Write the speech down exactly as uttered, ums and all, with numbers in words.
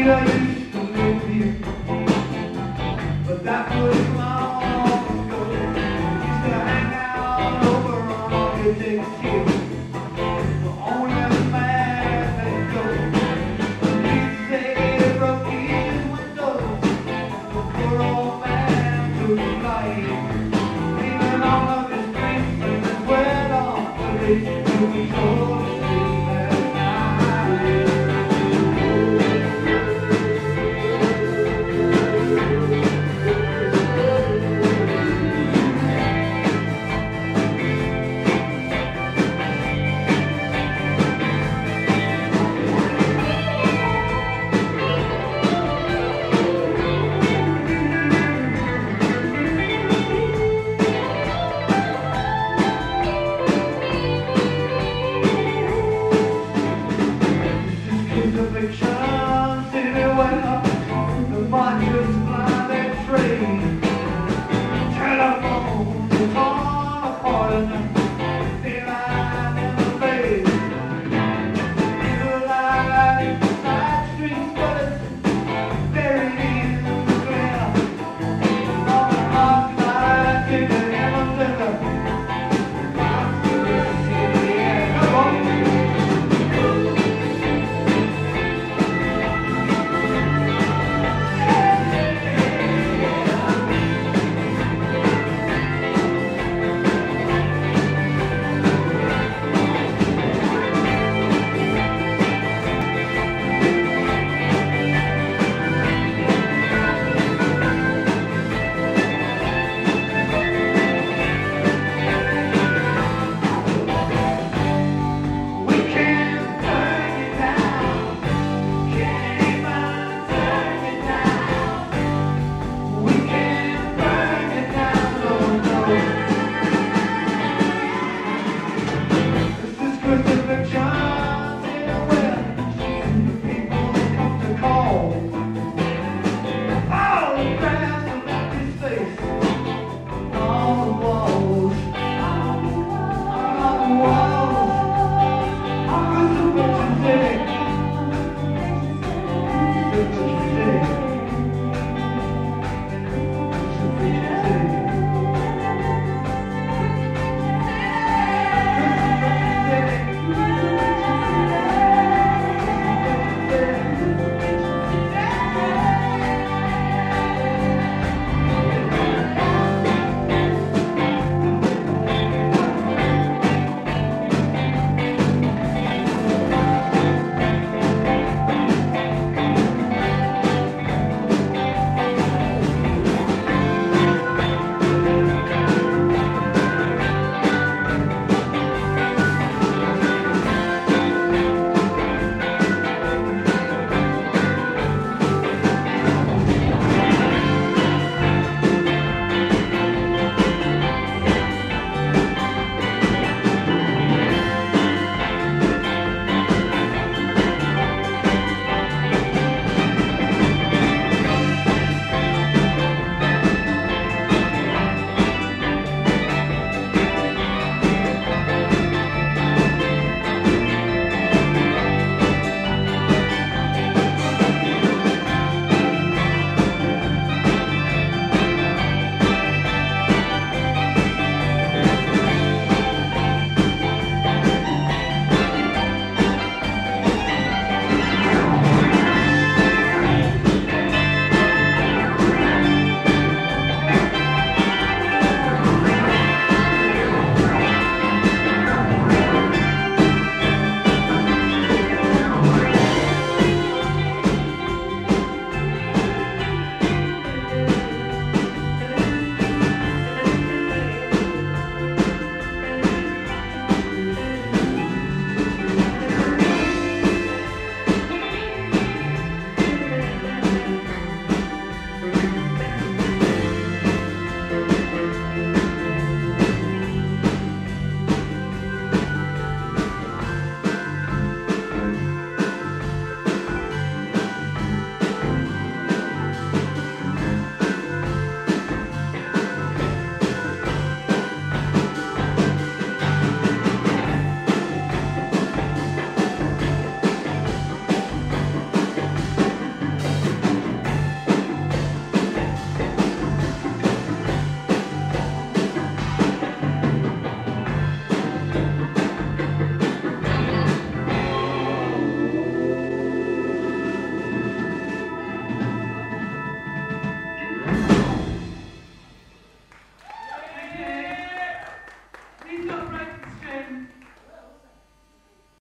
street I used to live here, but that was long ago. Used to hang out over on Architect's Hill, but only the man let go. He'd say broke his windows, the poor old man took flight, leaving all of his drinks and his wet off the rich to control the street that night. Crucifixion, city well, the marchers fly their train. Telephones are torn apart and they lie in the face. People lie in the side streets, but it's buried in the ground. On the hot side, take the heavens and the box to the city. Yeah, come on. Thank you.